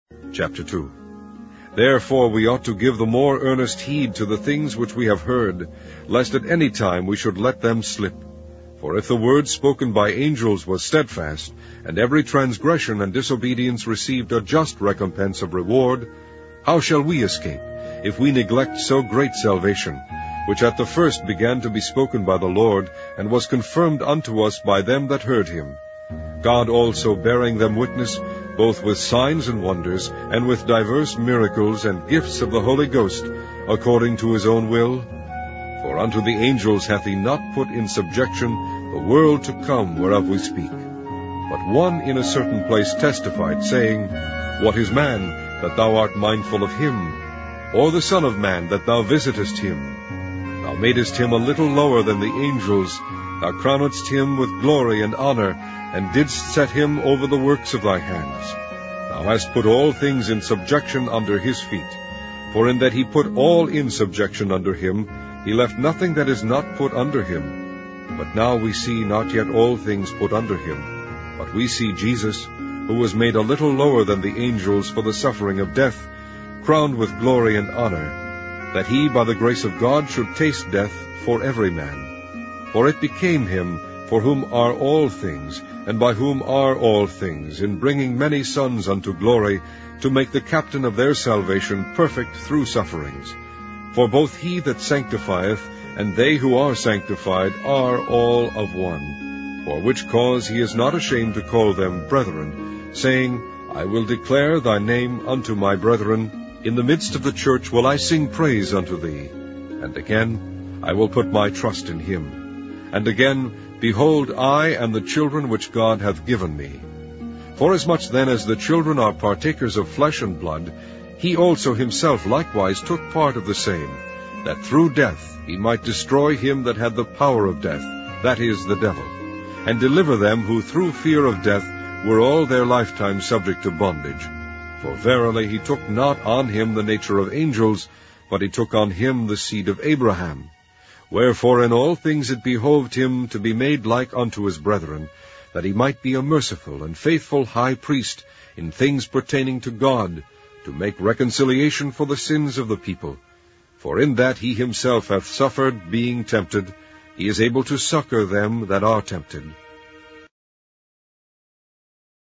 Chapter 2. Therefore we ought to give the more earnest heed to the things which we have heard, lest at any time we should let them slip. For if the word spoken by angels was steadfast, and every transgression and disobedience received a just recompense of reward, how shall we escape, if we neglect so great salvation, which at the first began to be spoken by the Lord, and was confirmed unto us by them that heard him? God also bearing them witness, both with signs and wonders, and with divers miracles and gifts of the Holy Ghost, according to his own will? For unto the angels hath he not put in subjection the world to come whereof we speak. But one in a certain place testified, saying, What is man, that thou art mindful of him? Or the Son of man, that thou visitest him? Thou madest him a little lower than the angels, thou crownedst him with glory and honor, and didst set him over the works of thy hands. Thou hast put all things in subjection under his feet. For in that he put all in subjection under him, he left nothing that is not put under him. But now we see not yet all things put under him. But we see Jesus, who was made a little lower than the angels for the suffering of death, crowned with glory and honor, that he by the grace of God should taste death for every man. For it became him, for whom are all things, and by whom are all things, in bringing many sons unto glory, to make the captain of their salvation perfect through sufferings. For both he that sanctifieth, and they who are sanctified, are all of one. For which cause he is not ashamed to call them brethren, saying, I will declare thy name unto my brethren. In the midst of the church will I sing praise unto thee. And again, I will put my trust in him. And again, behold, I and the children which God hath given me. Forasmuch then as the children are partakers of flesh and blood, he also himself likewise took part of the same, that through death he might destroy him that had the power of death, that is, the devil, and deliver them who through fear of death were all their lifetime subject to bondage. For verily he took not on him the nature of angels, but he took on him the seed of Abraham. Wherefore in all things it behoved him to be made like unto his brethren, that he might be a merciful and faithful high priest in things pertaining to God, to make reconciliation for the sins of the people. For in that he himself hath suffered, being tempted, he is able to succor them that are tempted.